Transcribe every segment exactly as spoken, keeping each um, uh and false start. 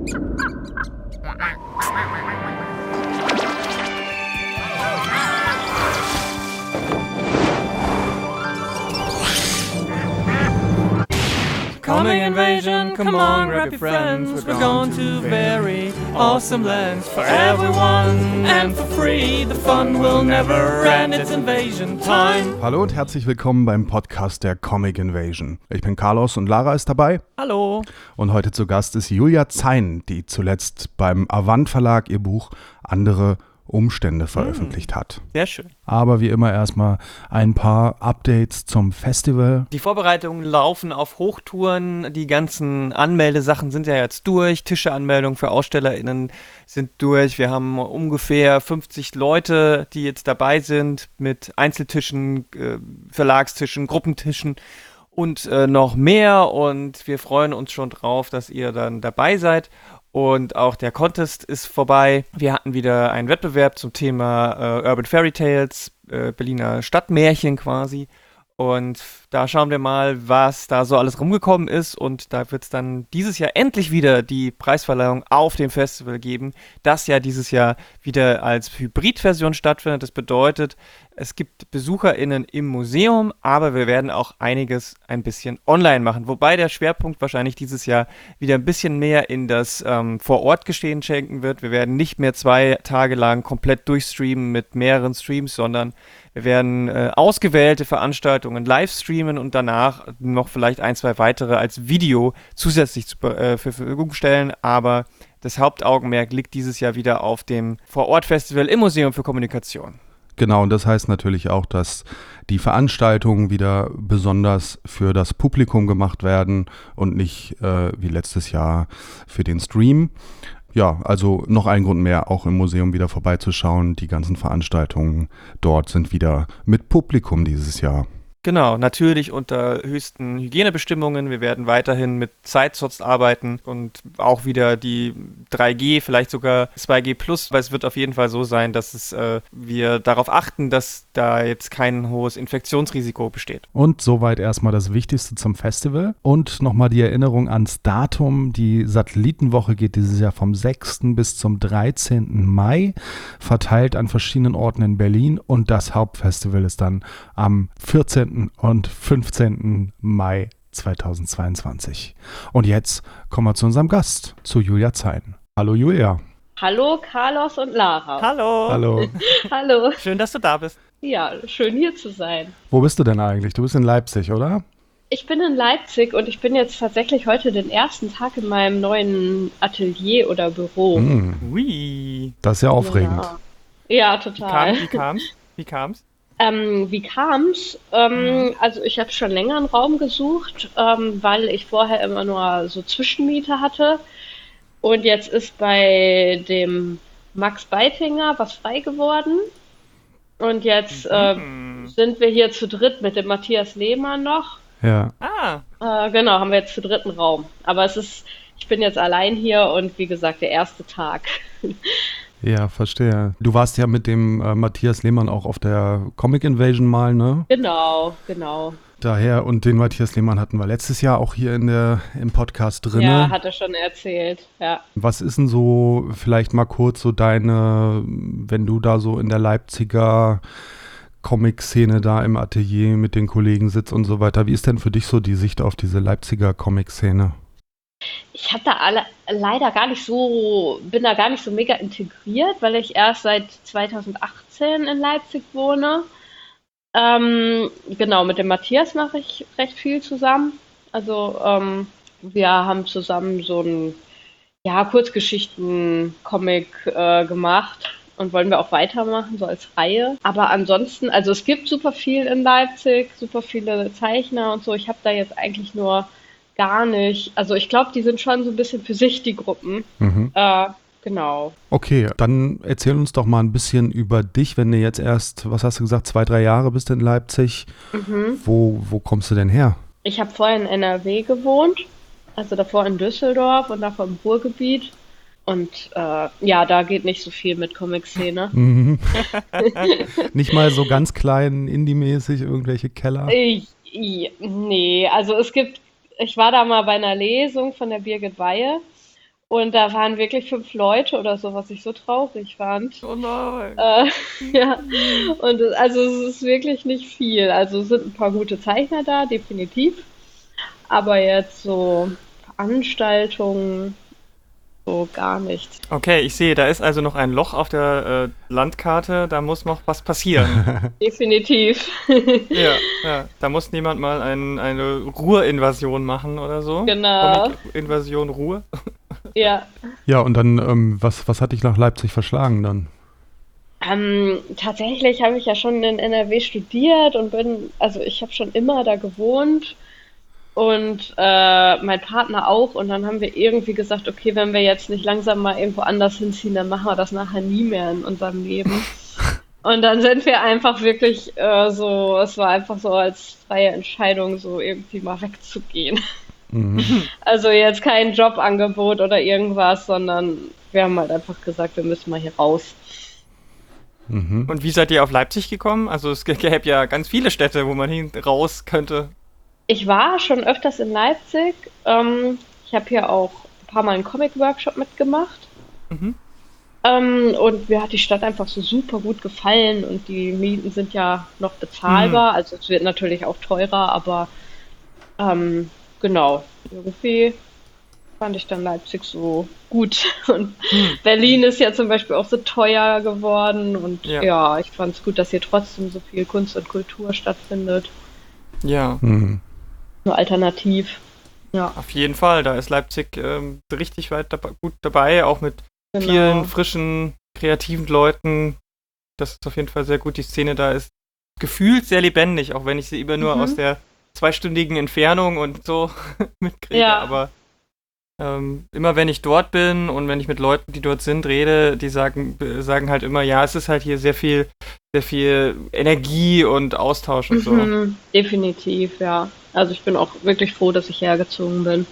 Comic Invasion, come on, grab your friends. We're going to very awesome lands for everyone and for free. The fun will never end, it's Invasion time. Hallo und herzlich willkommen beim Podcast der Comic Invasion. Ich bin Carlos und Lara ist dabei. Hallo. Und heute zu Gast ist Julia Zein, die zuletzt beim Avant Verlag ihr Buch Andere Umstände veröffentlicht hat. Sehr schön. Aber wie immer erstmal ein paar Updates zum Festival. Die Vorbereitungen laufen auf Hochtouren. Die ganzen Anmeldesachen sind ja jetzt durch. Tischeanmeldungen für AusstellerInnen sind durch. Wir haben ungefähr fünfzig Leute, die jetzt dabei sind mit Einzeltischen, äh, Verlagstischen, Gruppentischen und äh, noch mehr. Und wir freuen uns schon drauf, dass ihr dann dabei seid. Und auch der Contest ist vorbei. Wir hatten wieder einen Wettbewerb zum Thema äh, Urban Fairy Tales, äh, Berliner Stadtmärchen quasi. Und da schauen wir mal, was da so alles rumgekommen ist. Und da wird es dann dieses Jahr endlich wieder die Preisverleihung auf dem Festival geben, das ja dieses Jahr wieder als Hybridversion stattfindet. Das bedeutet, es gibt BesucherInnen im Museum, aber wir werden auch einiges ein bisschen online machen. Wobei der Schwerpunkt wahrscheinlich dieses Jahr wieder ein bisschen mehr in das ähm, Vor-Ort-Geschehen schenken wird. Wir werden nicht mehr zwei Tage lang komplett durchstreamen mit mehreren Streams, sondern wir werden äh, ausgewählte Veranstaltungen live streamen und danach noch vielleicht ein, zwei weitere als Video zusätzlich zu, äh, zur Verfügung stellen. Aber das Hauptaugenmerk liegt dieses Jahr wieder auf dem Vor-Ort-Festival im Museum für Kommunikation. Genau, und das heißt natürlich auch, dass die Veranstaltungen wieder besonders für das Publikum gemacht werden und nicht äh, wie letztes Jahr für den Stream. Ja, also noch ein Grund mehr, auch im Museum wieder vorbeizuschauen. Die ganzen Veranstaltungen dort sind wieder mit Publikum dieses Jahr. Genau, natürlich unter höchsten Hygienebestimmungen. Wir werden weiterhin mit Zeitslots arbeiten und auch wieder die drei G, vielleicht sogar zwei G plus, weil es wird auf jeden Fall so sein, dass es, äh, wir darauf achten, dass da jetzt kein hohes Infektionsrisiko besteht. Und soweit erstmal das Wichtigste zum Festival. Und nochmal die Erinnerung ans Datum. Die Satellitenwoche geht dieses Jahr vom sechsten bis zum dreizehnten Mai, verteilt an verschiedenen Orten in Berlin. Und das Hauptfestival ist dann am vierzehnten und fünfzehnten Mai zweitausendzweiundzwanzig. Und jetzt kommen wir zu unserem Gast, zu Julia Zein. Hallo Julia. Hallo Carlos und Lara. Hallo. Hallo. Hallo. Schön, dass du da bist. Ja, schön hier zu sein. Wo bist du denn eigentlich? Du bist in Leipzig, oder? Ich bin in Leipzig und ich bin jetzt tatsächlich heute den ersten Tag in meinem neuen Atelier oder Büro. Mm. Ui. Das ist ja aufregend. Ja, ja Wie, total. kam, wie kam's? Wie kam's? Ähm, wie kam's? Ähm, also ich habe schon länger einen Raum gesucht, ähm, weil ich vorher immer nur so Zwischenmiete hatte. Und jetzt ist bei dem Max Beitinger was frei geworden. Und jetzt äh, Mhm. sind wir hier zu dritt mit dem Matthias Lehmann noch. Ja. Ah, Äh, genau, haben wir jetzt zu dritten Raum. Aber es ist, ich bin jetzt allein hier und wie gesagt, der erste Tag. Ja, verstehe. Du warst ja mit dem äh, Matthias Lehmann auch auf der Comic Invasion mal, ne? Genau, genau. Daher, und den Matthias Lehmann hatten wir letztes Jahr auch hier in der, im Podcast drin. Ja, hat er schon erzählt, ja. Was ist denn so, vielleicht mal kurz so deine, wenn du da so in der Leipziger Comic-Szene da im Atelier mit den Kollegen sitzt und so weiter, wie ist denn für dich so die Sicht auf diese Leipziger Comic-Szene? Ich habe da alle, leider gar nicht so, bin da gar nicht so mega integriert, weil ich erst seit zweitausendachtzehn in Leipzig wohne. Ähm, genau, mit dem Matthias mache ich recht viel zusammen. Also ähm, wir haben zusammen so ein ja, Kurzgeschichten-Comic äh, gemacht und wollen wir auch weitermachen, so als Reihe. Aber ansonsten, also es gibt super viel in Leipzig, super viele Zeichner und so. Ich habe da jetzt eigentlich nur gar nicht, also ich glaube, die sind schon so ein bisschen für sich, die Gruppen. Mhm. Äh, genau. Okay, dann erzähl uns doch mal ein bisschen über dich, wenn du jetzt erst, was hast du gesagt, zwei, drei Jahre bist in Leipzig. Mhm. Wo, wo kommst du denn her? Ich habe vorher in N R W gewohnt, also davor in Düsseldorf und davor im Ruhrgebiet. Und äh, ja, da geht nicht so viel mit Comic-Szene. Mhm. Nicht mal so ganz klein, indie-mäßig, irgendwelche Keller? Ich, i- nee, also es gibt, ich war da mal bei einer Lesung von der Birgit Weihe Und da waren wirklich fünf Leute oder so, was ich so traurig fand. Oh nein. Äh, ja, und es- also es ist wirklich nicht viel. Also es sind ein paar gute Zeichner da, definitiv. Aber jetzt so Veranstaltungen, so gar nichts. Okay, ich sehe, da ist also noch ein Loch auf der äh, Landkarte, da muss noch was passieren. Definitiv. Ja, ja, da muss niemand mal ein, eine Ruhr-Invasion machen oder so. Genau. Comic-Invasion Ruhr. Ja. Ja, und dann, ähm, was, was hat dich nach Leipzig verschlagen dann? Ähm, tatsächlich habe ich ja schon in N R W studiert und bin, also ich habe schon immer da gewohnt und äh, mein Partner auch. Und dann haben wir irgendwie gesagt, okay, wenn wir jetzt nicht langsam mal irgendwo anders hinziehen, dann machen wir das nachher nie mehr in unserem Leben. Und dann sind wir einfach wirklich äh, so, es war einfach so als freie Entscheidung, so irgendwie mal wegzugehen. Mhm. Also jetzt kein Jobangebot oder irgendwas, sondern wir haben halt einfach gesagt, wir müssen mal hier raus. Mhm. Und wie seid ihr auf Leipzig gekommen? Also es g- gäbe ja ganz viele Städte, wo man hin raus könnte. Ich war schon öfters in Leipzig. Ähm, ich habe hier auch ein paar Mal einen Comic-Workshop mitgemacht. Mhm. Ähm, und mir hat die Stadt einfach so super gut gefallen und die Mieten sind ja noch Mhm. bezahlbar. Also es wird natürlich auch teurer, aber ähm, genau, irgendwie fand ich dann Leipzig so gut. Und Hm. Berlin ist ja zum Beispiel auch so teuer geworden. Und Ja, ja, ich fand es gut, dass hier trotzdem so viel Kunst und Kultur stattfindet. ja, Mhm. Nur alternativ. Ja, auf jeden Fall. Da ist Leipzig ähm, richtig weit dabei, gut dabei, auch mit vielen genau. frischen, kreativen Leuten. Das ist auf jeden Fall sehr gut. Die Szene da ist gefühlt sehr lebendig, auch wenn ich sie immer nur aus Mhm. der zweistündigen Entfernung und so mitkriege. Ja, Aber ähm, immer wenn ich dort bin und wenn ich mit Leuten, die dort sind, rede, die sagen, äh, sagen halt immer, ja, es ist halt hier sehr viel, sehr viel Energie und Austausch und so. mhm. Definitiv, ja. Also ich bin auch wirklich froh, dass ich hergezogen bin.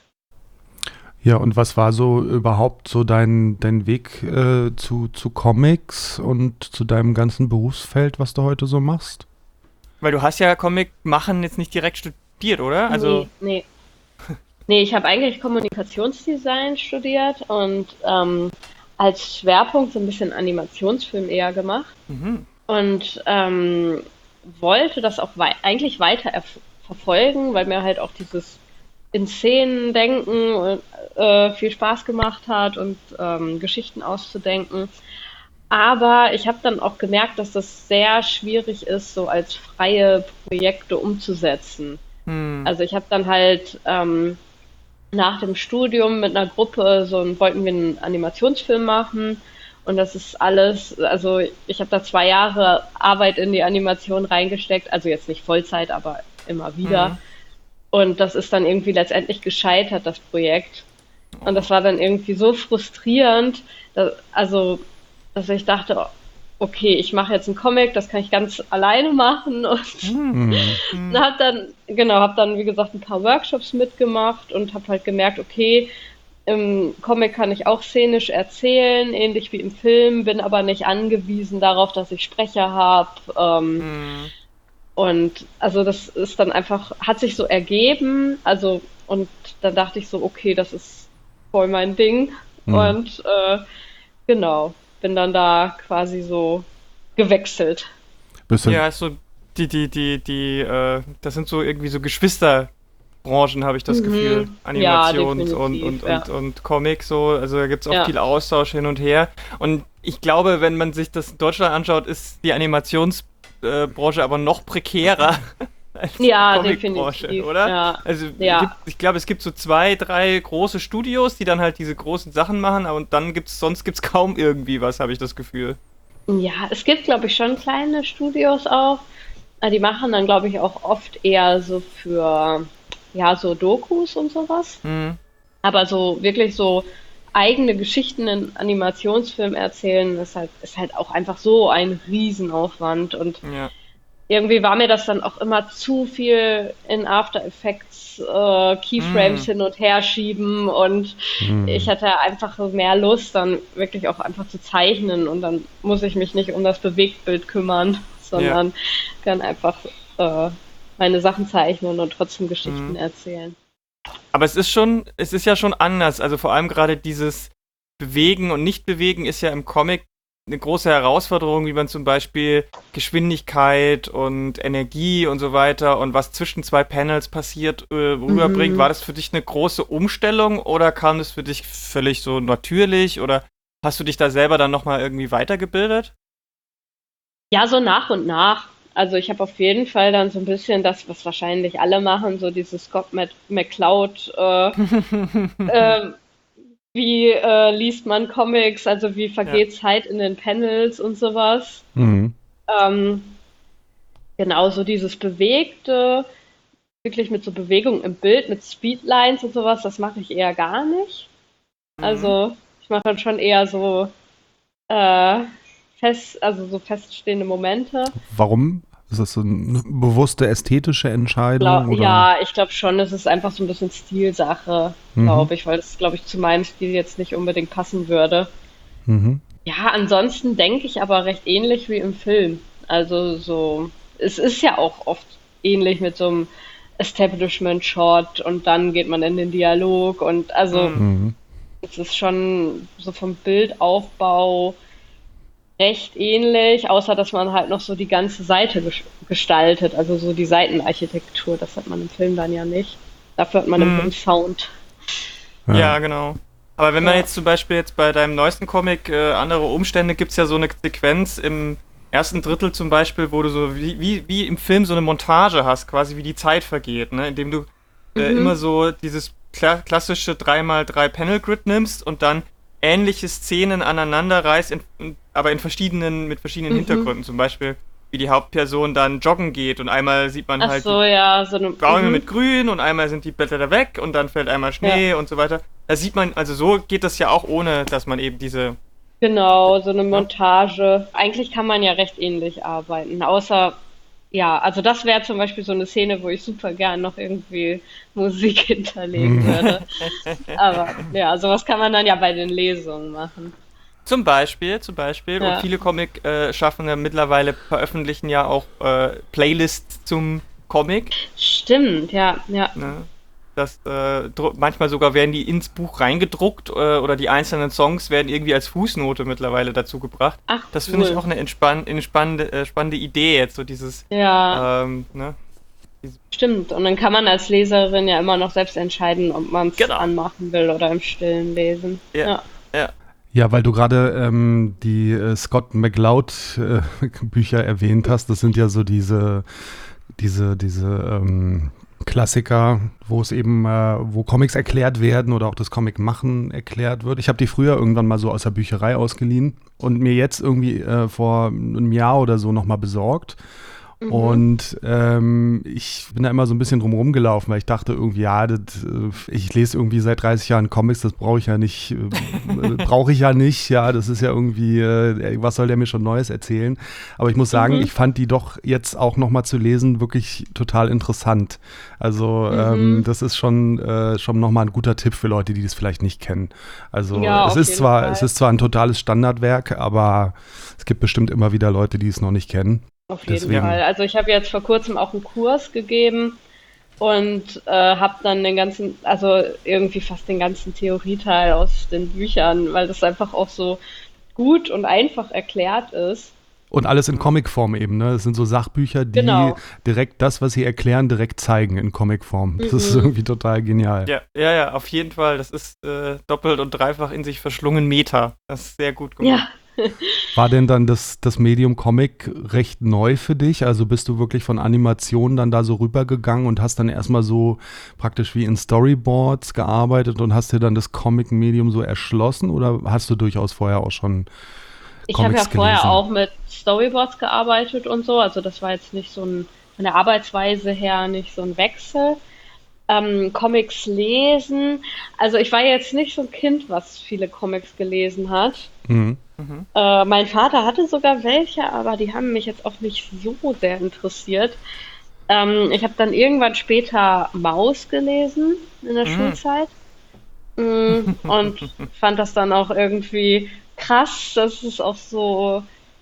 Ja, und was war so überhaupt so dein, dein Weg äh, zu, zu Comics und zu deinem ganzen Berufsfeld, was du heute so machst? Weil du hast ja Comic machen jetzt nicht direkt studiert, oder? Also, Nee, nee. Nee, ich habe eigentlich Kommunikationsdesign studiert und ähm, als Schwerpunkt so ein bisschen Animationsfilm eher gemacht mhm. und ähm, wollte das auch wei eigentlich weiter erf- verfolgen, weil mir halt auch dieses in Szenen denken äh, viel Spaß gemacht hat und ähm, Geschichten auszudenken. Aber ich habe dann auch gemerkt, dass das sehr schwierig ist, so als freie Projekte umzusetzen. Hm. Also ich habe dann halt ähm, nach dem Studium mit einer Gruppe so ein, wollten wir einen Animationsfilm machen und das ist alles, also ich habe da zwei Jahre Arbeit in die Animation reingesteckt, also jetzt nicht Vollzeit, aber immer wieder. Mhm. Und das ist dann irgendwie letztendlich gescheitert, das Projekt. Und Oh. das war dann irgendwie so frustrierend, dass, also, dass ich dachte, okay, ich mache jetzt einen Comic, das kann ich ganz alleine machen und Hm. Mhm. Hm. habe dann, genau, habe dann, wie gesagt, ein paar Workshops mitgemacht und habe halt gemerkt, okay, im Comic kann ich auch szenisch erzählen, ähnlich wie im Film, bin aber nicht angewiesen darauf, dass ich Sprecher habe. Ähm, Hm. und also das ist dann einfach, hat sich so ergeben, also und dann dachte ich so, okay, das ist voll mein Ding. Mhm. Und äh, genau, bin dann da quasi so gewechselt. Bist du, Ja, ist so die, die, die, die, äh, das sind so irgendwie so Geschwisterbranchen, habe ich das Gefühl. Mhm. Ja, Animations und, definitiv, und, ja. und, und Comic so. Also da gibt es auch Ja. viel Austausch hin und her. Und ich glaube, wenn man sich das in Deutschland anschaut, ist die Animationsbranche aber noch prekärer als die Ja, Comicbranche, definitiv. oder? Ja. Also Ja. gibt, ich glaube, es gibt so zwei, drei große Studios, die dann halt diese großen Sachen machen, und dann gibt's, sonst gibt's kaum irgendwie was, habe ich das Gefühl. Ja, es gibt, glaube ich, schon kleine Studios auch. Aber die machen dann, glaube ich, auch oft eher so für, ja, so Dokus und sowas. Hm, Aber so wirklich so eigene Geschichten in Animationsfilm erzählen, ist halt, ist halt auch einfach so ein Riesenaufwand. Und ja. irgendwie war mir das dann auch immer zu viel in After Effects, äh, Keyframes Hm, hin und her schieben und ich Mhm. hatte einfach so mehr Lust, dann wirklich auch einfach zu zeichnen und dann muss ich mich nicht um das Bewegtbild kümmern, ja. sondern kann einfach äh, meine Sachen zeichnen und trotzdem Geschichten Hm. erzählen. Aber es ist schon, es ist ja schon anders. Also vor allem gerade dieses Bewegen und Nicht-Bewegen ist ja im Comic eine große Herausforderung, wie man zum Beispiel Geschwindigkeit und Energie und so weiter und was zwischen zwei Panels passiert, äh, rüberbringt. Mhm. War das für dich eine große Umstellung oder kam das für dich völlig so natürlich oder hast du dich da selber dann nochmal irgendwie weitergebildet? Ja, so nach und nach. Also ich habe auf jeden Fall dann so ein bisschen das, was wahrscheinlich alle machen, so dieses Scott Mac- McCloud, äh, äh, wie äh, liest man Comics, also wie Ja. vergeht Zeit in den Panels und sowas. Mhm. Ähm, genau, so dieses Bewegte, wirklich mit so Bewegung im Bild, mit Speedlines und sowas, das mache ich eher gar nicht. Mhm. Also ich mache dann schon eher so äh, fest, also so feststehende Momente. Warum? Ist das so eine bewusste ästhetische Entscheidung Glau oder? ja, ich glaube schon, es ist einfach so ein bisschen Stilsache, Mhm. glaube ich, weil das, glaube ich, zu meinem Stil jetzt nicht unbedingt passen würde. Mhm. Ja, ansonsten denke ich aber recht ähnlich wie im Film. Also so, es ist ja auch oft ähnlich mit so einem Establishment-Shot und dann geht man in den Dialog und also Mhm. Mhm. es ist schon so vom Bildaufbau recht ähnlich, außer dass man halt noch so die ganze Seite ges gestaltet, also so die Seitenarchitektur, das hat man im Film dann ja nicht. Dafür hat man im Film Mhm. Sound. Ja. Ja, genau. Aber wenn man Ja. jetzt zum Beispiel jetzt bei deinem neuesten Comic äh, andere Umstände, gibt es ja so eine Sequenz im ersten Drittel zum Beispiel, wo du so wie, wie, wie im Film so eine Montage hast, quasi wie die Zeit vergeht, ne? Indem du äh, immer Mhm. so dieses kla klassische drei mal drei Panel-Grid nimmst und dann ähnliche Szenen aneinander reißt, in, in, aber in verschiedenen, mit verschiedenen Mhm. Hintergründen. Zum Beispiel, wie die Hauptperson dann joggen geht und einmal sieht man Ach halt die so, ja, so eine. Bäume Mhm. mit Grün und einmal sind die Blätter da weg und dann fällt einmal Ja, Schnee und so weiter. Da sieht man, also so geht das ja auch ohne, dass man eben diese, genau, so eine ne? Montage. Eigentlich kann man ja recht ähnlich arbeiten, außer, ja, also das wäre zum Beispiel so eine Szene, wo ich super gern noch irgendwie Musik hinterlegen Mhm. würde. Aber ja, sowas kann man dann ja bei den Lesungen machen. Zum Beispiel, zum Beispiel. Und Ja, viele Comic-Schaffende mittlerweile veröffentlichen ja auch äh, Playlists zum Comic. stimmt, ja, ja. Ne? Das, äh, dru- manchmal sogar werden die ins Buch reingedruckt äh, oder die einzelnen Songs werden irgendwie als Fußnote mittlerweile dazu gebracht. Ach, Das finde ich cool. auch eine entspann eine spannende, äh, spannende Idee jetzt, so dieses, Ja, ähm, ne? Diese, stimmt. Und dann kann man als Leserin ja immer noch selbst entscheiden, ob man es genau. anmachen will oder im Stillen lesen. Ja, Ja. ja. Ja, weil du gerade ähm, die äh, Scott McCloud äh, Bücher erwähnt hast, das sind ja so diese, diese, diese ähm, Klassiker, wo es eben, äh, wo Comics erklärt werden oder auch das Comic machen erklärt wird. Ich habe die früher irgendwann mal so aus der Bücherei ausgeliehen und mir jetzt irgendwie äh, vor einem Jahr oder so nochmal besorgt. Mhm. Und ähm, ich bin da immer so ein bisschen drum rumgelaufen, weil ich dachte irgendwie, ja, das, äh, ich lese irgendwie seit dreißig Jahren Comics, das brauche ich ja nicht, äh, brauche ich ja nicht, ja, das ist ja irgendwie, äh, was soll der mir schon Neues erzählen? Aber ich muss sagen, Mhm. ich fand die doch jetzt auch nochmal zu lesen wirklich total interessant. Also ähm, Mhm. das ist schon, äh, schon nochmal ein guter Tipp für Leute, die das vielleicht nicht kennen. Also Ja, es auf ist jeden zwar, es Fall. ist zwar ein totales Standardwerk, aber es gibt bestimmt immer wieder Leute, die es noch nicht kennen. Auf jeden Ja. Fall. Deswegen. Also ich habe jetzt vor kurzem auch einen Kurs gegeben und äh, habe dann den ganzen, also irgendwie fast den ganzen Theorieteil aus den Büchern, weil das einfach auch so gut und einfach erklärt ist. Und alles in Mhm. Comicform eben, ne? Das sind so Sachbücher, die Genau. direkt das, was sie erklären, direkt zeigen in Comicform. Das ist Mhm. irgendwie total genial. Ja, ja, ja, auf jeden Fall. Das ist äh, doppelt und dreifach in sich verschlungen Meta. Das ist sehr gut gemacht. Ja. War denn dann das, das Medium Comic recht neu für dich? Also bist du wirklich von Animation dann da so rübergegangen und hast dann erstmal so praktisch wie in Storyboards gearbeitet und hast dir dann das Comic-Medium so erschlossen oder hast du durchaus vorher auch schon Ich habe ja Comics vorher gelesen? auch mit Storyboards gearbeitet und so, also das war jetzt nicht so ein, von der Arbeitsweise her nicht so ein Wechsel. Ähm, Comics lesen, also ich war jetzt nicht so ein Kind, was viele Comics gelesen hat. Mhm. Mhm. Äh, mein Vater hatte sogar welche, aber die haben mich jetzt auch nicht so sehr interessiert. Ähm, ich habe dann irgendwann später Maus gelesen in der Mhm. Schulzeit. Mm, und fand das dann auch irgendwie krass, dass es auch so,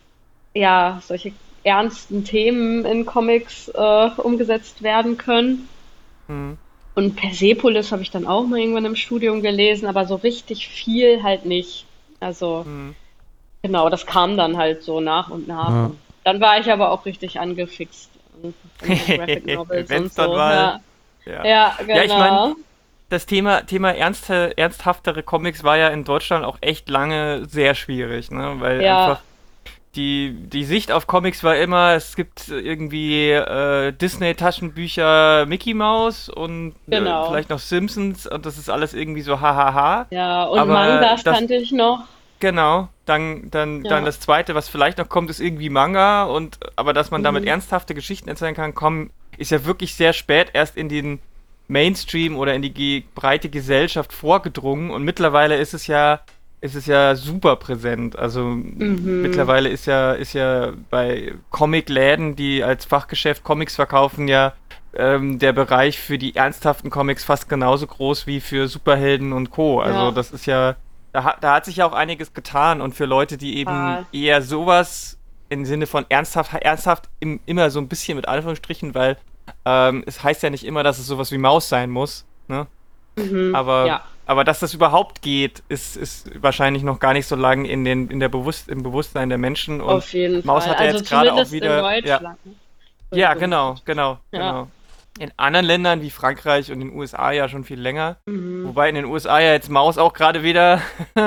ja, solche ernsten Themen in Comics äh, umgesetzt werden können. Mhm. Und Persepolis habe ich dann auch mal irgendwann im Studium gelesen, aber so richtig viel halt nicht. Also Hm. genau, das kam dann halt so nach und nach. Ja. Und dann war ich aber auch richtig angefixt von den Graphic Novels Wenn und es dann so. mal. Ja, Ja. ja, Ja, ich meine, genau. das Thema, Thema ernste, ernsthaftere Comics war ja in Deutschland auch echt lange sehr schwierig, ne? Weil Ja, einfach die, die Sicht auf Comics war immer, es gibt irgendwie äh, Disney-Taschenbücher Mickey Mouse und äh, genau. vielleicht noch Simpsons und das ist alles irgendwie so hahaha. Ja, und Aber Mangas das, kannte ich noch. genau, dann, dann, dann Ja. das zweite, was vielleicht noch kommt, ist irgendwie Manga und aber dass man damit Mhm. ernsthafte Geschichten erzählen kann, kommen, ist ja wirklich sehr spät erst in den Mainstream oder in die ge breite Gesellschaft vorgedrungen und mittlerweile ist es ja, ist es ja super präsent. Also m- Mhm. mittlerweile ist ja, ist ja bei Comicläden, die als Fachgeschäft Comics verkaufen, ja ähm, der Bereich für die ernsthaften Comics fast genauso groß wie für Superhelden und Co. Also Ja, das ist ja, da, hat- da hat sich ja auch einiges getan und für Leute, die eben total. eher sowas im Sinne von ernsthaft, ernsthaft im, immer so ein bisschen mit Anführungsstrichen, weil ähm, es heißt ja nicht immer, dass es sowas wie Maus sein muss, ne? Mhm. Aber, Ja, aber dass das überhaupt geht, ist, ist wahrscheinlich noch gar nicht so lange in den, in der Bewusst, im Bewusstsein der Menschen. Und auf jeden Maus Fall. hat ja Also jetzt gerade auch zumindest in wieder, ja, Deutschland. Ne? ja, Entschuldigung, ich genau, wollte. genau, Ja. genau. In anderen Ländern wie Frankreich und den U S A ja schon viel länger. Mhm. Wobei in den U S A ja jetzt Maus auch gerade wieder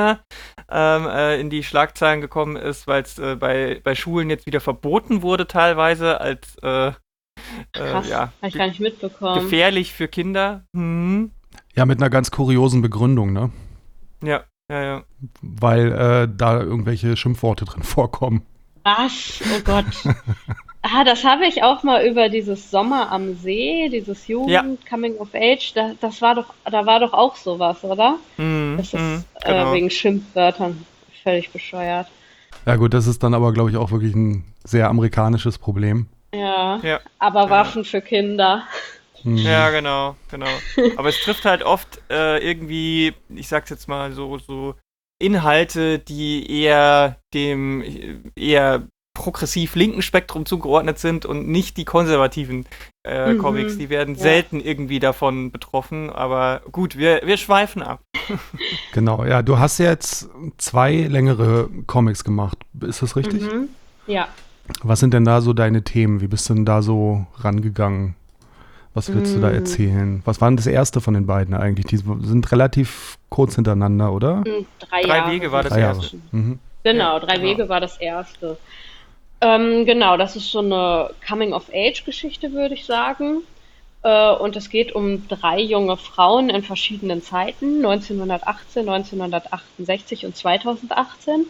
ähm, äh, in die Schlagzeilen gekommen ist, weil es äh, bei, bei Schulen jetzt wieder verboten wurde teilweise als äh, äh, Krass, ja, habe ich ge gar nicht mitbekommen. gefährlich für Kinder. Hm. Ja, mit einer ganz kuriosen Begründung, ne? Ja, ja, ja. Weil äh, da irgendwelche Schimpfworte drin vorkommen. Was? Oh Gott. Ah, das habe ich auch mal über dieses Sommer am See, dieses Ja, Jugend Coming of Age, da, das war doch, da war doch auch sowas, oder? mhm, Das ist mhm, äh, genau. wegen Schimpfwörtern völlig bescheuert. Ja gut, das ist dann aber, glaube ich, auch wirklich ein sehr amerikanisches Problem. Ja, Ja, aber ja, Waffen für Kinder. Hm. ja, genau, genau. Aber es trifft halt oft äh, irgendwie, ich sag's jetzt mal so, so Inhalte, die eher dem äh, eher progressiv linken Spektrum zugeordnet sind und nicht die konservativen äh, Comics. Mhm. Die werden Ja. selten irgendwie davon betroffen, aber gut, wir, wir schweifen ab. Genau, ja, du hast jetzt zwei längere Comics gemacht. Ist das richtig? Mhm. Ja. Was sind denn da so deine Themen? Wie bist du denn da so rangegangen? Was willst du da Mm, erzählen? Was war denn das erste von den beiden eigentlich? Die sind relativ kurz hintereinander, oder? mm, drei Drei Jahre Wege war sind das Drei es Jahre. erste. zwischen. Mhm. Ja, Genau, drei genau. Wege war das erste. Ähm, genau, das ist so eine Coming-of-Age-Geschichte, würde ich sagen. Äh, und es geht um drei junge Frauen in verschiedenen Zeiten, neunzehnhundertachtzehn, neunzehnhundertachtundsechzig und zweitausendachtzehn.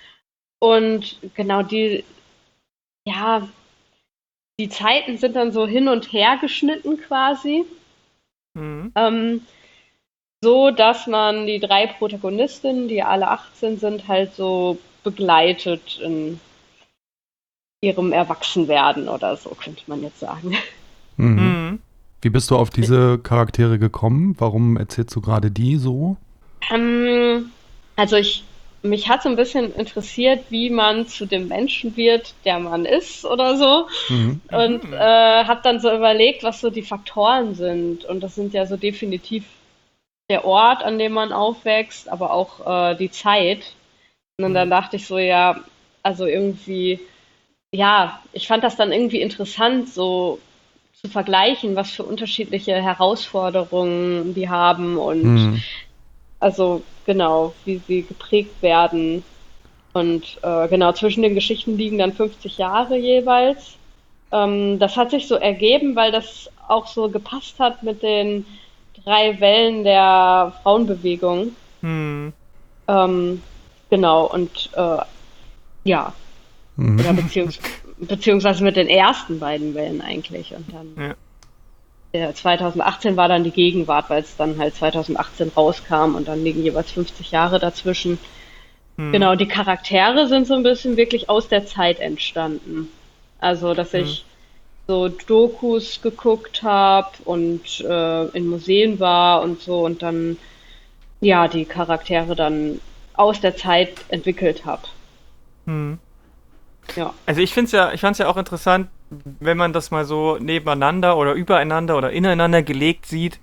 Und genau die, ja, die Zeiten sind dann so hin und her geschnitten quasi, Mhm. ähm, so dass man die drei Protagonistinnen, die alle achtzehn sind, halt so begleitet in ihrem Erwachsenwerden oder so, könnte man jetzt sagen. Mhm. Mhm. Wie bist du auf diese Charaktere gekommen? Warum erzählst du gerade die so? Ähm, also ich, mich hat so ein bisschen interessiert, wie man zu dem Menschen wird, der man ist oder so. Mhm. Und Mhm. äh, habe dann so überlegt, was so die Faktoren sind. Und das sind ja so definitiv der Ort, an dem man aufwächst, aber auch äh, die Zeit. Und dann Mhm. dachte ich so, ja, also irgendwie, ja, ich fand das dann irgendwie interessant, so zu vergleichen, was für unterschiedliche Herausforderungen die haben und Mhm. also genau, wie sie geprägt werden. Und äh, genau, zwischen den Geschichten liegen dann fünfzig Jahre jeweils. Ähm, das hat sich so ergeben, weil das auch so gepasst hat mit den drei Wellen der Frauenbewegung. Mhm. Ähm, genau, und äh, ja, oder Mhm. beziehungs beziehungsweise mit den ersten beiden Wellen eigentlich. Und dann Ja. der zweitausendachtzehn war dann die Gegenwart, weil es dann halt zweitausendachtzehn rauskam und dann liegen jeweils fünfzig Jahre dazwischen. Mhm. Genau, die Charaktere sind so ein bisschen wirklich aus der Zeit entstanden. Also, dass Mhm. ich so Dokus geguckt habe und äh, in Museen war und so und dann ja die Charaktere dann aus der Zeit entwickelt habe. Mhm. Ja. Also ich finde es ja, ich fand es ja auch interessant, wenn man das mal so nebeneinander oder übereinander oder ineinander gelegt sieht,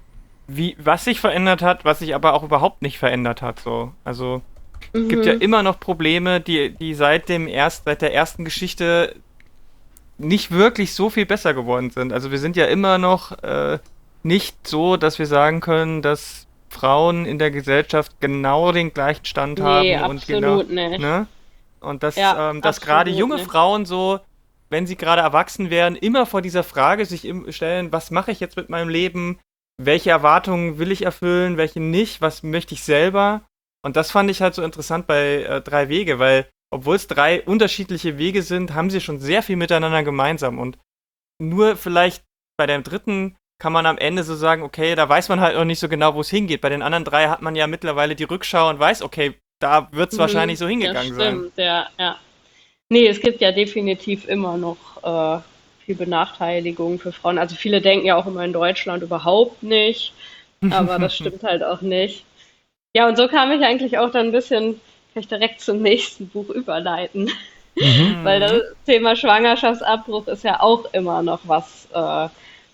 wie, was sich verändert hat, was sich aber auch überhaupt nicht verändert hat. So. Also es Mhm. gibt ja immer noch Probleme, die, die seit dem erst, seit der ersten Geschichte nicht wirklich so viel besser geworden sind. Also wir sind ja immer noch äh, nicht so, dass wir sagen können, dass Frauen in der Gesellschaft genau den gleichen Stand Nee, haben und genau, absolut nicht. ne? Und dass, Ja, ähm, dass gerade absolut junge nicht. Frauen so, wenn sie gerade erwachsen werden, immer vor dieser Frage sich im, stellen, was mache ich jetzt mit meinem Leben? Welche Erwartungen will ich erfüllen, welche nicht? Was möchte ich selber? Und das fand ich halt so interessant bei äh, Drei Wege, weil obwohl es drei unterschiedliche Wege sind, haben sie schon sehr viel miteinander gemeinsam. Und nur vielleicht bei dem dritten kann man am Ende so sagen, okay, da weiß man halt auch nicht so genau, wo es hingeht. Bei den anderen drei hat man ja mittlerweile die Rückschau und weiß, okay, da wird es Mhm, wahrscheinlich so das hingegangen sein. stimmt, ja, ja. Nee, es gibt ja definitiv immer noch äh, viel Benachteiligung für Frauen. Also viele denken ja auch immer in Deutschland überhaupt nicht, aber das stimmt halt auch nicht. Ja, und so kam ich eigentlich auch dann ein bisschen, kann ich direkt zum nächsten Buch überleiten, Mhm. weil das Mhm. Thema Schwangerschaftsabbruch ist ja auch immer noch was, äh,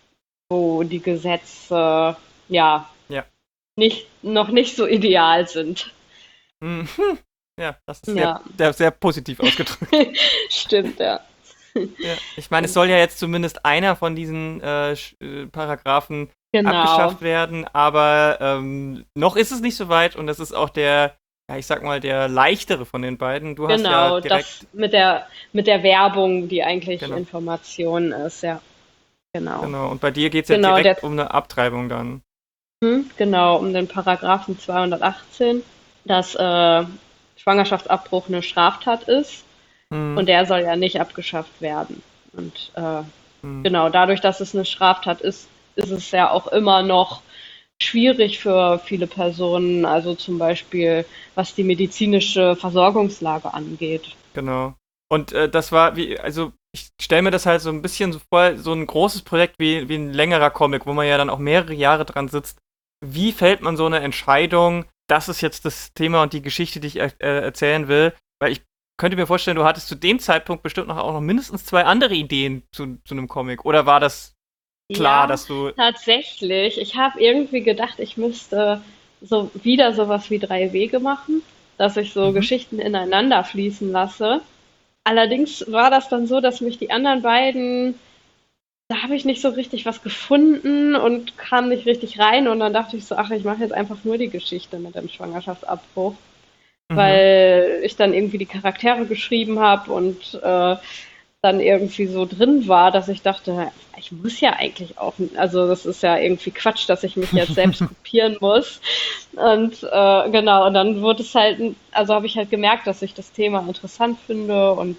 wo die Gesetze ja Ja. nicht, noch nicht so ideal sind. Mhm. Ja, das ist sehr, Ja, sehr, sehr positiv ausgedrückt. stimmt, ja. Ja. Ich meine, es soll ja jetzt zumindest einer von diesen äh, Sch- äh, Paragraphen Genau, abgeschafft werden, aber ähm, noch ist es nicht so weit und das ist auch der, ja, ich sag mal, der leichtere von den beiden. Du hast ja genau, direkt, das mit der mit der Werbung, die eigentlich genau, Information ist, ja, genau. genau. Und bei dir geht es ja Genau, der, direkt um eine Abtreibung dann. hm, genau, um den Paragraphen zweihundertachtzehn, dass äh, Schwangerschaftsabbruch eine Straftat ist Hm, und der soll ja nicht abgeschafft werden. Und äh, hm, genau, dadurch, dass es eine Straftat ist, ist es ja auch immer noch schwierig für viele Personen, also zum Beispiel was die medizinische Versorgungslage angeht. genau. Und äh, das war wie, also ich stelle mir das halt so ein bisschen so vor, so ein großes Projekt wie, wie ein längerer Comic, wo man ja dann auch mehrere Jahre dran sitzt. Wie fällt man so eine Entscheidung, das ist jetzt das Thema und die Geschichte, die ich er äh, erzählen will? Weil ich könnte mir vorstellen, du hattest zu dem Zeitpunkt bestimmt noch auch noch mindestens zwei andere Ideen zu, zu einem Comic. Oder war das klar, Ja, dass du. tatsächlich. Ich habe irgendwie gedacht, ich müsste so wieder sowas wie drei Wege machen, dass ich so Mhm. Geschichten ineinander fließen lasse. Allerdings war das dann so, dass mich die anderen beiden, da habe ich nicht so richtig was gefunden und kam nicht richtig rein. Und dann dachte ich so, ach, ich mache jetzt einfach nur die Geschichte mit dem Schwangerschaftsabbruch, Mhm. weil ich dann irgendwie die Charaktere geschrieben habe und äh, dann irgendwie so drin war, dass ich dachte, ich muss ja eigentlich auch, also das ist ja irgendwie Quatsch, dass ich mich jetzt selbst kopieren muss. Und äh, genau, und dann wurde es halt, also habe ich halt gemerkt, dass ich das Thema interessant finde und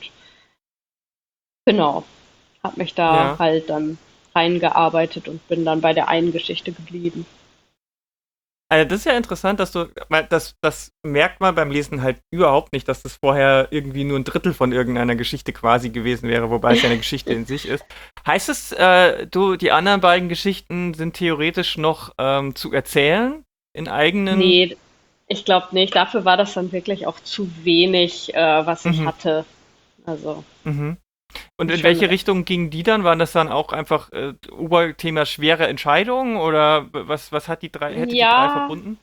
genau, habe mich da Ja. halt dann reingearbeitet und bin dann bei der einen Geschichte geblieben. Also das ist ja interessant, dass du, weil das, das merkt man beim Lesen halt überhaupt nicht, dass das vorher irgendwie nur ein Drittel von irgendeiner Geschichte quasi gewesen wäre, wobei es ja eine Geschichte in sich ist. Heißt es, äh, du, die anderen beiden Geschichten sind theoretisch noch ähm, zu erzählen in eigenen. Nee, ich glaube nicht. Dafür war das dann wirklich auch zu wenig, äh, was ich Mhm, hatte. Also mhm. Und in schon. welche Richtung gingen die dann? Waren das dann auch einfach äh, Oberthema schwere Entscheidungen oder was, was hat die drei, hätte die drei Ja, verbunden?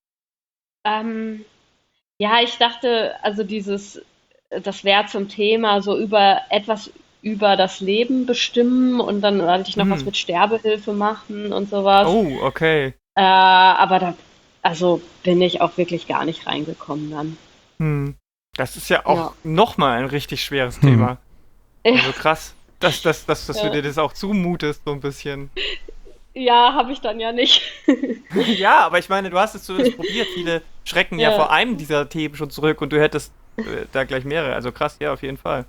ähm, ja, ich dachte, also dieses, das wäre zum Thema so über etwas über das Leben bestimmen und dann wollte ich noch was Mhm. mit Sterbehilfe machen und sowas. Oh, okay. Äh, aber da, also bin ich auch wirklich gar nicht reingekommen dann. Hm. Das ist ja Ja. auch nochmal ein richtig schweres Hm. Thema. Also krass, dass, dass, dass, dass du Ja, dir das auch zumutest, so ein bisschen. ja, habe ich dann ja nicht. Ja, aber ich meine, du hast es zumindest probiert. Viele schrecken ja Ja. vor einem dieser Themen schon zurück und du hättest äh, da gleich mehrere. Also krass, ja, auf jeden Fall.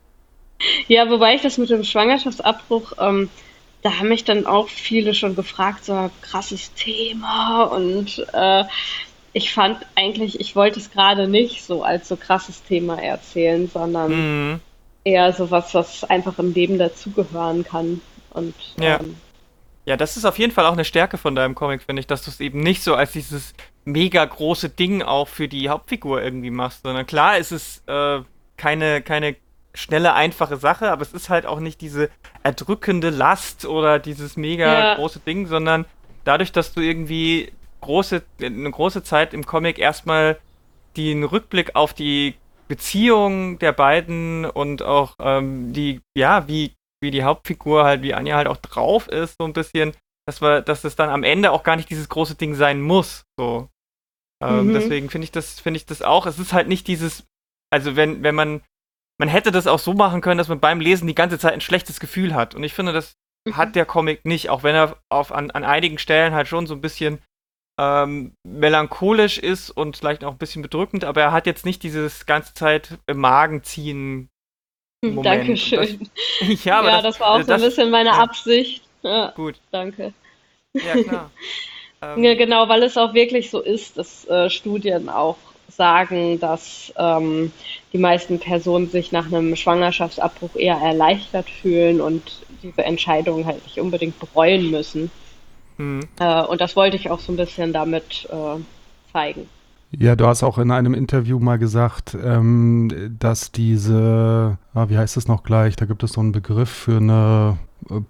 Ja, wobei ich das mit dem Schwangerschaftsabbruch, ähm, da haben mich dann auch viele schon gefragt, so krasses Thema und äh, ich fand eigentlich, ich wollte es gerade nicht so als so krasses Thema erzählen, sondern Mhm. eher so was, was einfach im Leben dazugehören kann. Und Ja. ähm, Ja, das ist auf jeden Fall auch eine Stärke von deinem Comic, finde ich, dass du es eben nicht so als dieses mega große Ding auch für die Hauptfigur irgendwie machst, sondern klar ist es äh, keine, keine schnelle, einfache Sache, aber es ist halt auch nicht diese erdrückende Last oder dieses mega ja, große Ding, sondern dadurch, dass du irgendwie große, eine große Zeit im Comic erstmal den Rückblick auf die Beziehung der beiden und auch ähm, die, ja, wie, wie die Hauptfigur halt, wie Anja halt auch drauf ist, so ein bisschen, dass wir, dass es dann am Ende auch gar nicht dieses große Ding sein muss. So. Ähm, Mhm. deswegen finde ich das, finde ich das auch. Es ist halt nicht dieses, also wenn, wenn man, man hätte das auch so machen können, dass man beim Lesen die ganze Zeit ein schlechtes Gefühl hat. Und ich finde, das hat der Comic nicht, auch wenn er auf, an, an einigen Stellen halt schon so ein bisschen ähm, melancholisch ist und vielleicht auch ein bisschen bedrückend, aber er hat jetzt nicht dieses ganze Zeit im Magen ziehen Moment. Dankeschön. Das, ja, aber ja, das, das war auch äh, so ein das, bisschen meine ja, Absicht. Ja, gut. danke. Ja, klar. Ähm, Ja, genau, weil es auch wirklich so ist, dass äh, Studien auch sagen, dass ähm, die meisten Personen sich nach einem Schwangerschaftsabbruch eher erleichtert fühlen und diese Entscheidung halt nicht unbedingt bereuen müssen. hm. Äh, und das wollte ich auch so ein bisschen damit äh, zeigen. Ja, du hast auch in einem Interview mal gesagt, ähm, dass diese, ah, wie heißt es noch gleich, da gibt es so einen Begriff für eine äh,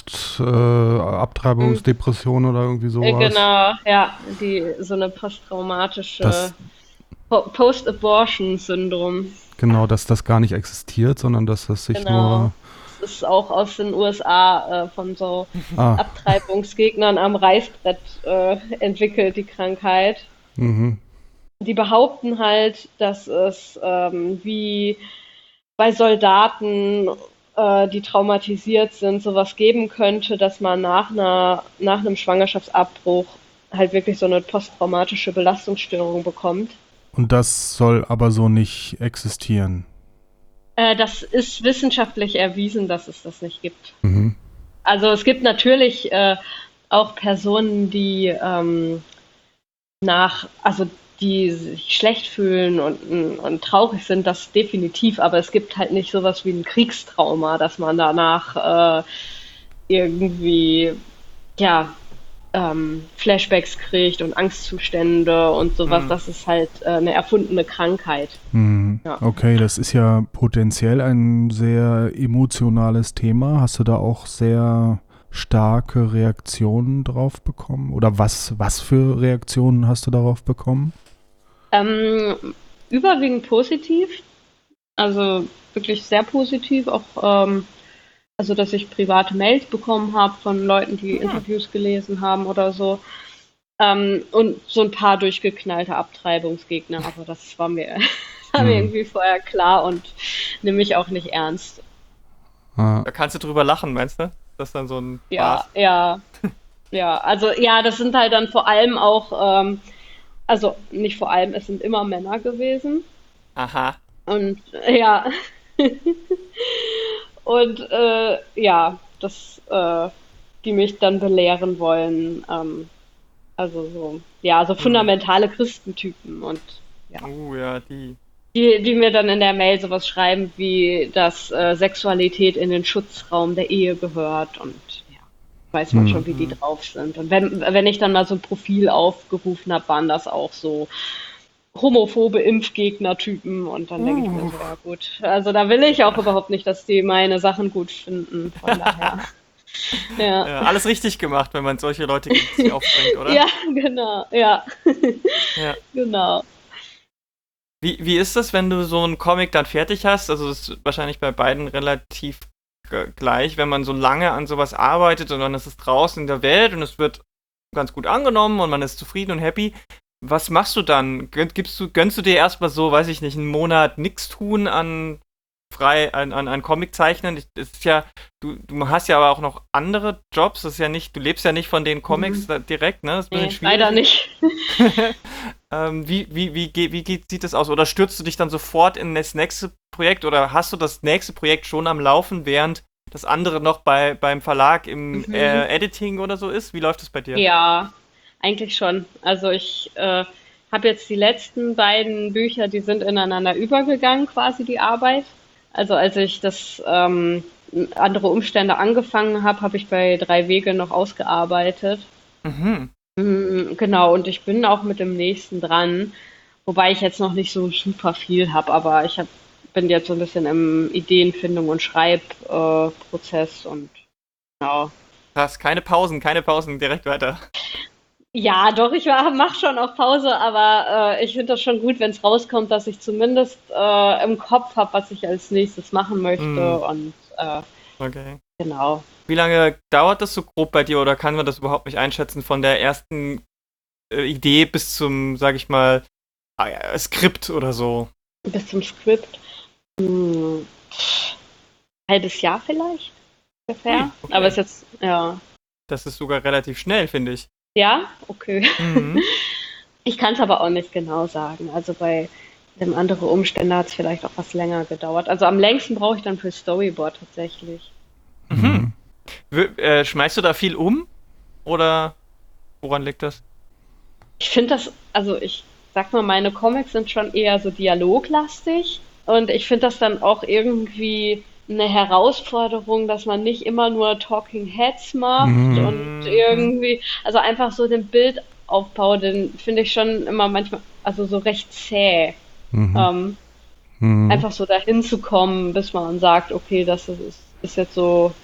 Mhm. Post-Abtreibungsdepression oder irgendwie Äh, sowas. Genau, ja, die so eine posttraumatische Das, Po- Post-Abortion-Syndrom. genau, dass das gar nicht existiert, sondern dass das sich Genau. nur, Das ist auch aus den U S A äh, von so ah, Abtreibungsgegnern am Reißbrett äh, entwickelt, die Krankheit. mhm, Die behaupten halt, dass es ähm, wie bei Soldaten, äh, die traumatisiert sind, sowas geben könnte, dass man nach einer, nach einem Schwangerschaftsabbruch halt wirklich so eine posttraumatische Belastungsstörung bekommt. und das soll aber so nicht existieren. Äh, das ist wissenschaftlich erwiesen, dass es das nicht gibt. Mhm. Also es gibt natürlich äh, auch Personen, die ähm, nach, also die sich schlecht fühlen und, und traurig sind, das definitiv, aber es gibt halt nicht sowas wie ein Kriegstrauma, dass man danach äh, irgendwie, ja, ähm, Flashbacks kriegt und Angstzustände und sowas. Hm. Das ist halt äh, eine erfundene Krankheit. Hm, Ja. okay, das ist ja potenziell ein sehr emotionales Thema. Hast du da auch sehr starke Reaktionen drauf bekommen? Oder was, was für Reaktionen hast du darauf bekommen? Ähm, Überwiegend positiv, also wirklich sehr positiv, auch ähm, also dass ich private Mails bekommen habe von Leuten, die Hm. Interviews gelesen haben oder so. Ähm, und so ein paar durchgeknallte Abtreibungsgegner, aber das war mir, war mir Hm. irgendwie vorher klar und nehme ich auch nicht ernst. Ah, Da kannst du drüber lachen, meinst du? Das ist dann so ein Ja, Spaß. ja, ja. Also ja, das sind halt dann vor allem auch, ähm, also nicht vor allem, es sind immer Männer gewesen. Aha. Und äh, ja, und äh, ja, das, äh, die mich dann belehren wollen. Ähm, also so, ja, so Hm. fundamentale Christentypen und ja. Uh, ja, die. Die, die mir dann in der Mail sowas schreiben, wie dass äh, Sexualität in den Schutzraum der Ehe gehört und ja, weiß man hm. schon, wie die Hm. drauf sind. Und wenn, wenn ich dann mal so ein Profil aufgerufen habe, waren das auch so homophobe Impfgegner-Typen und dann denke ich mir Uh. so, ja gut, also da will ich auch überhaupt nicht, dass die meine Sachen gut finden, von daher. Ja, Ja, alles richtig gemacht, wenn man solche Leute gegen sich aufbringt, oder? ja, genau, ja, Ja. genau. Wie, wie ist das, wenn du so einen Comic dann fertig hast? Also das ist wahrscheinlich bei beiden relativ g- gleich, wenn man so lange an sowas arbeitet und dann ist es draußen in der Welt und es wird ganz gut angenommen und man ist zufrieden und happy. Was machst du dann? Gön- Gibst du, gönnst du dir erstmal so, weiß ich nicht, einen Monat nichts tun an frei, an, an, an Comic zeichnen? Ich- Es ist ja, du, du hast ja aber auch noch andere Jobs, das ist ja nicht, du lebst ja nicht von den Comics Mhm. da direkt, ne? Das ist ein bisschen Nee, leider schwierig. nicht. Ähm, wie, wie, wie, geht- wie geht, sieht das aus? Oder stürzt du dich dann sofort in das nächste Projekt oder hast du das nächste Projekt schon am Laufen, während das andere noch bei, beim Verlag im Mhm. äh, Editing oder so ist? Wie läuft das bei dir? Ja, eigentlich schon. Also ich äh, habe jetzt die letzten beiden Bücher, die sind ineinander übergegangen, quasi die Arbeit. Also als ich das ähm, andere Umstände angefangen habe, habe ich bei Drei Wege noch ausgearbeitet. Mhm. Mm, Genau, und ich bin auch mit dem nächsten dran, wobei ich jetzt noch nicht so super viel habe, aber ich hab, bin jetzt so ein bisschen im Ideenfindung und Schreibprozess äh, Prozess und genau. Krass, keine Pausen, keine Pausen, direkt weiter. Ja, doch, ich war, mach schon auf Pause, aber äh, ich finde das schon gut, wenn es rauskommt, dass ich zumindest äh, im Kopf habe, was ich als nächstes machen möchte. Mm, Und äh, okay. genau, Wie lange dauert das so grob bei dir oder kann man das überhaupt nicht einschätzen von der ersten äh, Idee bis zum, sag ich mal, ah ja, Skript oder so? bis zum Skript. Hm, halbes Jahr vielleicht Ui, ungefähr. Aber okay. ist jetzt, ja. Das ist sogar relativ schnell, finde ich. Ja, okay. Mhm. Ich kann es aber auch nicht genau sagen. Also bei dem anderen Umstände hat es vielleicht auch was länger gedauert. Also am längsten brauche ich dann für Storyboard tatsächlich. Mhm. Mhm. W äh, schmeißt du da viel um oder woran liegt das? Ich finde das, also ich sag mal, meine Comics sind schon eher so dialoglastig und ich finde das dann auch irgendwie eine Herausforderung, dass man nicht immer nur Talking Heads macht Mhm. und Mhm. irgendwie, also einfach so den Bildaufbau, den finde ich schon immer manchmal, also so recht zäh. Mhm. Ähm, Mhm. einfach so dahin zu kommen, bis man sagt, okay, das ist, ist jetzt so,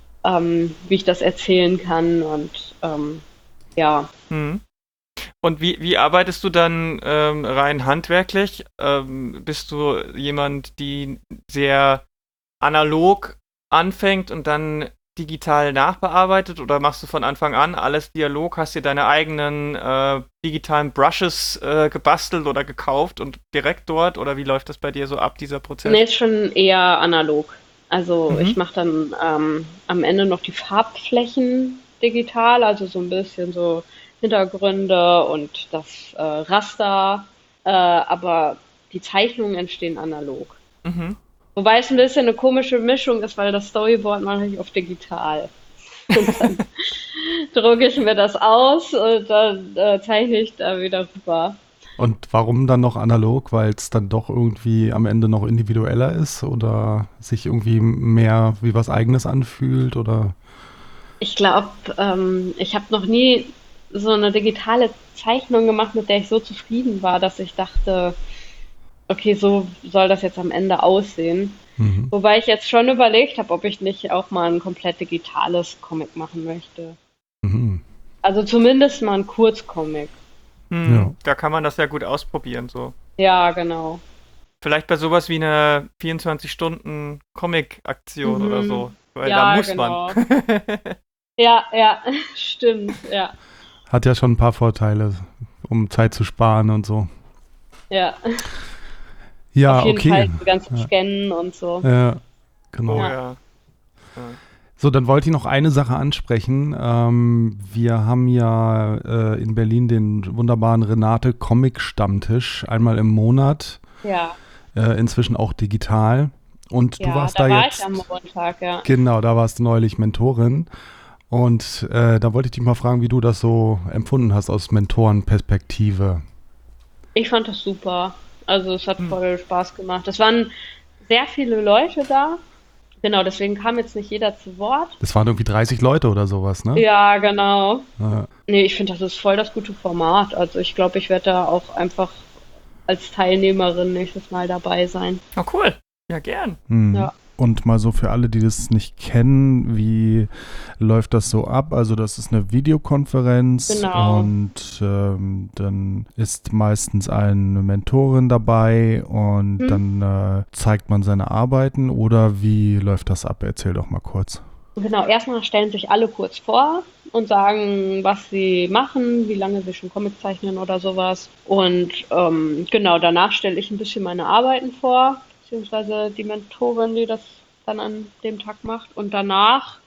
ähm, wie ich das erzählen kann und ähm, ja. Mhm. Und wie, wie arbeitest du dann ähm, rein handwerklich? Ähm, bist du jemand, die sehr analog anfängt und dann digital nachbearbeitet oder machst du von Anfang an alles Dialog, hast dir deine eigenen äh, digitalen Brushes äh, gebastelt oder gekauft und direkt dort oder wie läuft das bei dir so ab, dieser Nee, Prozess? ist schon eher analog. Also ich Mhm. mache dann ähm, am Ende noch die Farbflächen digital, also so ein bisschen so Hintergründe und das äh, Raster, äh, aber die Zeichnungen entstehen analog. Mhm. Wobei es ein bisschen eine komische Mischung ist, weil das Storyboard mache ich auf digital. Und dann drucke ich mir das aus und dann äh, zeichne ich da wieder rüber. Und warum dann noch analog? Weil es dann doch irgendwie am Ende noch individueller ist oder sich irgendwie mehr wie was Eigenes anfühlt oder? Ich glaube, ähm, ich habe noch nie so eine digitale Zeichnung gemacht, mit der ich so zufrieden war, dass ich dachte, okay, so soll das jetzt am Ende aussehen. Mhm. Wobei ich jetzt schon überlegt habe, ob ich nicht auch mal ein komplett digitales Comic machen möchte. Mhm. Also zumindest mal ein Kurzcomic. Mhm. Ja. Da kann man das ja gut ausprobieren, so. Ja, genau. Vielleicht bei sowas wie einer vierundzwanzig-Stunden-Comic-Aktion oder Mhm. so, weil da Ja, muss man. genau. Ja, ja, stimmt, ja. Hat ja schon ein paar Vorteile, um Zeit zu sparen und so. Ja, auf Ja, jeden Fall okay. die ganze Ja, Scannen und so. ja, Oh genau. Ja. ja. Ja. So, dann wollte ich noch eine Sache ansprechen. Ähm, wir haben ja äh, in Berlin den wunderbaren Renate Comic Stammtisch einmal im Monat, Ja, äh, inzwischen auch digital. Und du ja, warst da da war ich am jetzt, Montag, ja. genau, da warst du neulich Mentorin. Und äh, da wollte ich dich mal fragen, wie du das so empfunden hast aus Mentorenperspektive. Ich fand das super. Also es hat Hm. voll Spaß gemacht. Es waren sehr viele Leute da. Genau, deswegen kam jetzt nicht jeder zu Wort. Das waren irgendwie dreißig Leute oder sowas, ne? Ja, genau. Äh, Nee, ich finde, das ist voll das gute Format. Also ich glaube, ich werde da auch einfach als Teilnehmerin nächstes Mal dabei sein. Oh cool. Ja, gern. hm. Ja, Und mal so für alle, die das nicht kennen, wie läuft das so ab? Also das ist eine Videokonferenz genau. und ähm, dann ist meistens eine Mentorin dabei und Hm? dann äh, zeigt man seine Arbeiten oder wie läuft das ab? Erzähl doch mal kurz. Genau, erstmal stellen sich alle kurz vor und sagen, was sie machen, wie lange sie schon Comic zeichnen oder sowas. Und ähm, genau, danach stelle ich ein bisschen meine Arbeiten vor, beziehungsweise die Mentorin, die das dann an dem Tag macht. Und danach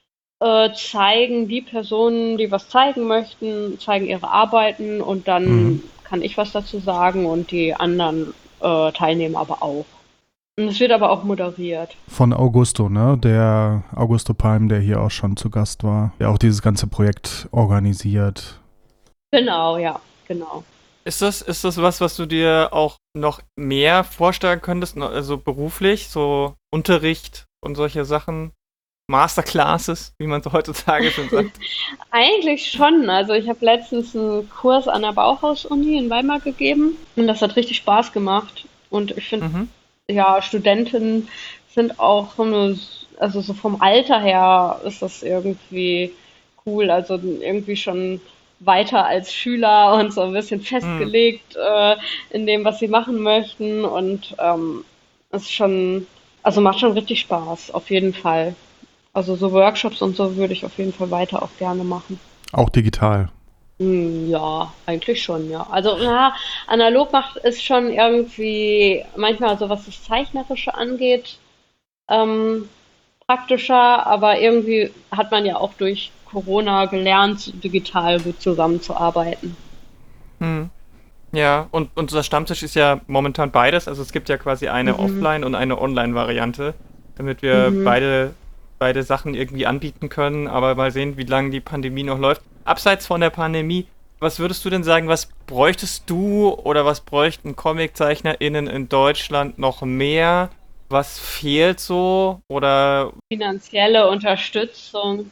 äh, zeigen die Personen, die was zeigen möchten, zeigen ihre Arbeiten und Mhm. dann kann ich was dazu sagen und die anderen äh, Teilnehmer aber auch. Und es wird aber auch moderiert. Von Augusto, ne? Der Augusto Palm, der hier auch schon zu Gast war, der auch dieses ganze Projekt organisiert. Genau, ja, genau. Ist das, ist das was, was du dir auch noch mehr vorstellen könntest, no- also beruflich, so Unterricht und solche Sachen, Masterclasses, wie man so heutzutage schon sagt? Eigentlich schon. Also ich habe letztens einen Kurs an der Bauhaus-Uni in Weimar gegeben und das hat richtig Spaß gemacht. Und ich finde, Mhm. ja, Studentinnen sind auch so eine also so vom Alter her ist das irgendwie cool. Also irgendwie schon weiter als Schüler und so ein bisschen Hm. festgelegt äh, in dem, was sie machen möchten. Und ähm, ist schon, also macht schon richtig Spaß, auf jeden Fall. Also so Workshops und so würde ich auf jeden Fall weiter auch gerne machen. Auch digital. Hm, ja, eigentlich schon, ja. Also, na, analog macht es schon irgendwie manchmal so, was das Zeichnerische angeht, ähm, praktischer, aber irgendwie hat man ja auch durch Corona gelernt, digital gut zusammenzuarbeiten. Hm. Ja, und unser Stammtisch ist ja momentan beides. Also es gibt ja quasi eine Mhm, Offline- und eine Online-Variante, damit wir mhm. beide, beide Sachen irgendwie anbieten können. Aber mal sehen, wie lange die Pandemie noch läuft. Abseits von der Pandemie, was würdest du denn sagen, was bräuchtest du oder was bräuchten ComiczeichnerInnen in Deutschland noch mehr? Was fehlt so? Oder Finanzielle Unterstützung.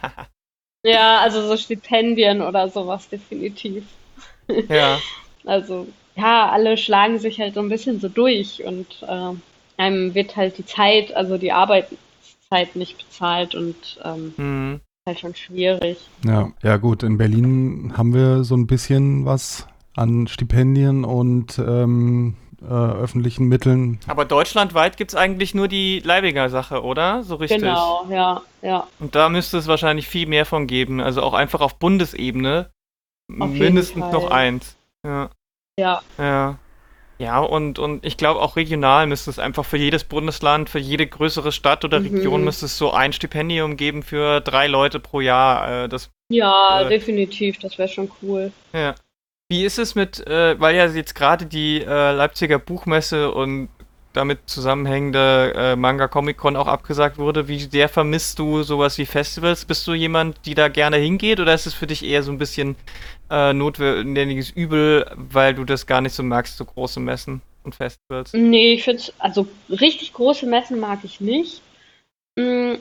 Ja, also so Stipendien oder sowas definitiv. ja. Also, ja, alle schlagen sich halt so ein bisschen so durch und äh, einem wird halt die Zeit, also die Arbeitszeit nicht bezahlt und ähm, Hm. halt schon schwierig. Ja. Ja, ja gut, in Berlin haben wir so ein bisschen was an Stipendien und ähm, äh, öffentlichen Mitteln. Aber deutschlandweit gibt es eigentlich nur die Leibinger Sache, oder? So richtig. Genau, ja, ja, Und da müsste es wahrscheinlich viel mehr von geben. Also auch einfach auf Bundesebene auf jeden mindestens noch Fall. eins. Ja, Ja. ja. Ja, und, und ich glaube auch regional müsste es einfach für jedes Bundesland, für jede größere Stadt oder Region Mhm. müsste es so ein Stipendium geben für drei Leute pro Jahr. Äh, das, Ja, äh, definitiv, das wäre schon cool. ja. Wie ist es mit, äh, weil ja jetzt gerade die äh, Leipziger Buchmesse und damit zusammenhängende äh, Manga Comic Con auch abgesagt wurde, wie sehr vermisst du sowas wie Festivals? Bist du jemand, die da gerne hingeht oder ist es für dich eher so ein bisschen äh, notwendiges Übel, weil du das gar nicht so magst, so große Messen und Festivals? Nee, ich finde, also richtig große Messen mag ich nicht. Mm,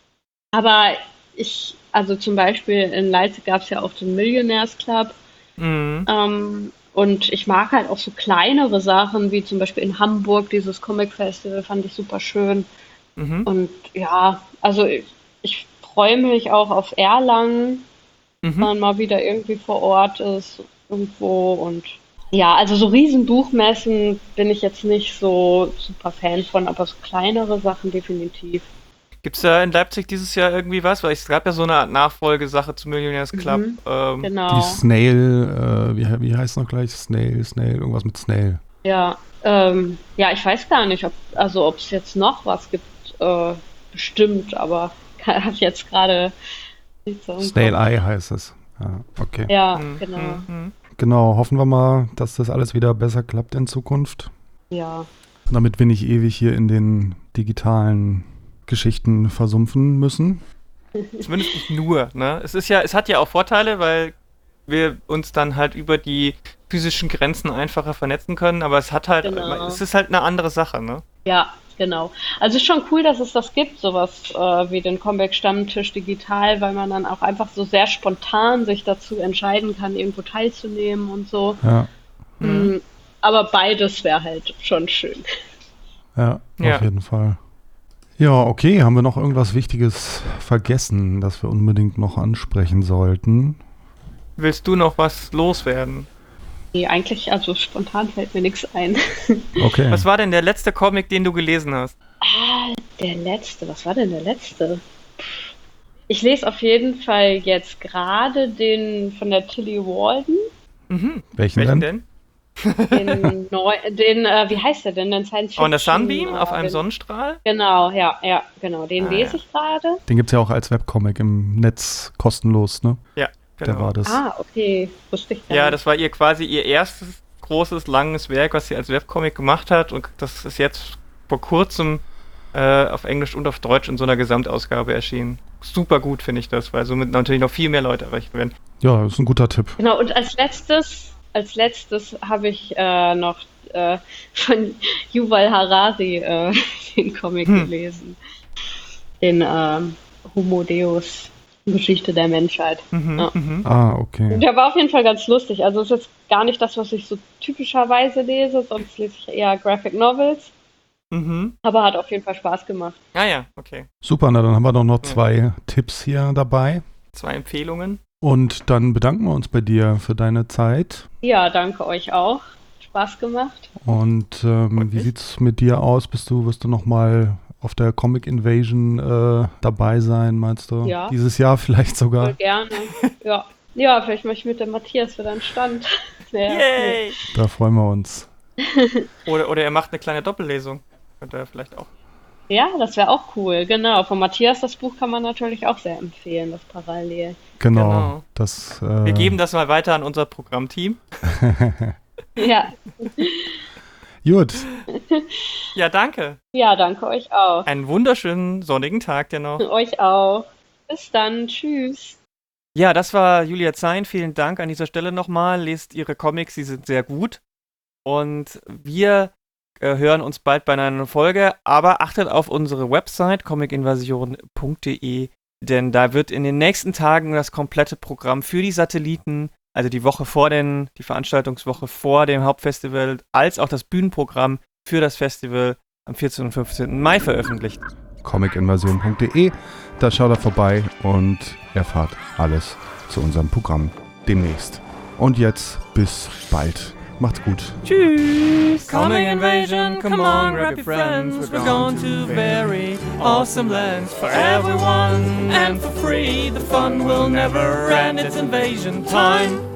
aber ich, also zum Beispiel in Leipzig gab es ja auch den Millionaires Club. Mhm. Ähm, und ich mag halt auch so kleinere Sachen, wie zum Beispiel in Hamburg dieses Comic Festival, fand ich super schön. Mhm. Und ja, also ich, ich freue mich auch auf Erlangen, Mhm. wenn man mal wieder irgendwie vor Ort ist, irgendwo. Und ja, also so Riesenbuchmessen bin ich jetzt nicht so super Fan von, aber so kleinere Sachen definitiv. Gibt's da in Leipzig dieses Jahr irgendwie was? Weil es gab ja so eine Art Nachfolgesache zum Millionaires Club. Mhm, Ähm, Die genau. Snail, äh, wie, wie heißt noch gleich? Snail, Snail, irgendwas mit Snail. Ja, ähm, ja, ich weiß gar nicht, ob, also ob es jetzt noch was gibt, äh, bestimmt, aber habe ich jetzt gerade nicht so im Snail Kopf. Eye heißt es. Ja, okay. Ja, hm, hm, genau. hm. Genau, hoffen wir mal, dass das alles wieder besser klappt in Zukunft. Ja. Damit wir nicht ewig hier in den digitalen Geschichten versumpfen müssen. Zumindest nicht nur, ne? Es ist ja, es hat ja auch Vorteile, weil wir uns dann halt über die physischen Grenzen einfacher vernetzen können, aber es hat halt, es Genau. ist halt eine andere Sache, ne? Ja, genau. Also ist schon cool, dass es das gibt, sowas äh, wie den Comeback-Stammtisch digital, weil man dann auch einfach so sehr spontan sich dazu entscheiden kann, irgendwo teilzunehmen und so. Ja, Hm. Mm, aber beides wäre halt schon schön. ja, auf Ja. jeden Fall. Ja, okay, haben wir noch irgendwas Wichtiges vergessen, das wir unbedingt noch ansprechen sollten? Willst du noch was loswerden? Nee, eigentlich, also spontan fällt mir nichts ein. Okay. Was war denn der letzte Comic, den du gelesen hast? Ah, der letzte, was war denn der letzte? Ich lese auf jeden Fall jetzt gerade den von der Tilly Walden, Mhm. Welchen Welchen denn? denn? den neu, den, äh, wie heißt der denn? Den Science On a Fiction, Sunbeam? Auf äh, einem den, Sonnenstrahl? genau, ja, ja, genau, den Ah lese ja. ich gerade. Den gibt es ja auch als Webcomic im Netz kostenlos, ne? Ja, Der war genau. das. Ah, okay, wusste ich gar Ja, nicht. das war ihr quasi ihr erstes großes, langes Werk, was sie als Webcomic gemacht hat. Und das ist jetzt vor kurzem äh, auf Englisch und auf Deutsch in so einer Gesamtausgabe erschienen. Super gut finde ich das, weil somit natürlich noch viel mehr Leute erreicht werden. Ja, ist ein guter Tipp. Genau, und als letztes, als letztes habe ich äh, noch äh, von Yuval Harari äh, den Comic Hm. gelesen. Den ähm, Homo Deus, Geschichte der Menschheit. Mhm, Ja. mhm. Ah, okay. Der war auf jeden Fall ganz lustig. Also es ist jetzt gar nicht das, was ich so typischerweise lese, sonst lese ich eher Graphic Novels. Mhm. Aber hat auf jeden Fall Spaß gemacht. Ah ja, okay. Super, na dann haben wir doch noch Ja. zwei Tipps hier dabei. Zwei Empfehlungen. Und dann bedanken wir uns bei dir für deine Zeit. Ja, danke euch auch. Spaß gemacht. Und ähm, Und wie ich? sieht's mit dir aus? Bist du, wirst du nochmal auf der Comic Invasion äh, dabei sein, meinst du? Ja. Dieses Jahr vielleicht Voll sogar. gerne. Ja. Ja, vielleicht mache ich mit dem Matthias wieder einen Stand. Ja, Yay! Da freuen wir uns. Oder, oder er macht eine kleine Doppellesung. Könnte er vielleicht auch. ja, das wäre auch cool. Genau. Von Matthias, das Buch kann man natürlich auch sehr empfehlen, das Parallel. Genau. Genau. Das, äh, Wir geben das mal weiter an unser Programmteam. Ja. Gut. Ja, danke. Ja, danke euch auch. Einen wunderschönen sonnigen Tag dir noch. Euch auch. Bis dann. Tschüss. Ja, das war Julia Zein. Vielen Dank an dieser Stelle nochmal. Lest ihre Comics, sie sind sehr gut. Und wir äh, hören uns bald bei einer neuen Folge. Aber achtet auf unsere Website comic invasion punkt de, denn da wird in den nächsten Tagen das komplette Programm für die Satelliten, also die Woche vor den, die Veranstaltungswoche vor dem Hauptfestival, als auch das Bühnenprogramm für das Festival am vierzehnten und fünfzehnten Mai veröffentlicht. comic invasion punkt de. Da schaut er vorbei und erfahrt alles zu unserem Programm demnächst. Und jetzt bis bald. Macht's gut. Tschüss! Comic Invasion, come on, grab your friends. We're going to very awesome lands for everyone and for free. The fun will never end, it's invasion time.